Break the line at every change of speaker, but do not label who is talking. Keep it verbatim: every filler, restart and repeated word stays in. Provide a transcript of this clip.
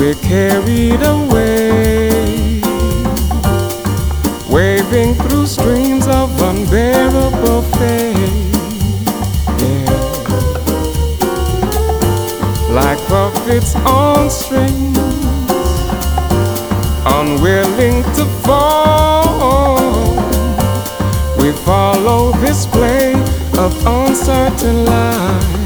we're carried away, waving through streams of unbearable pain. Yeah. Like puppets on strings, unwilling to fall, we follow this play of uncertain life.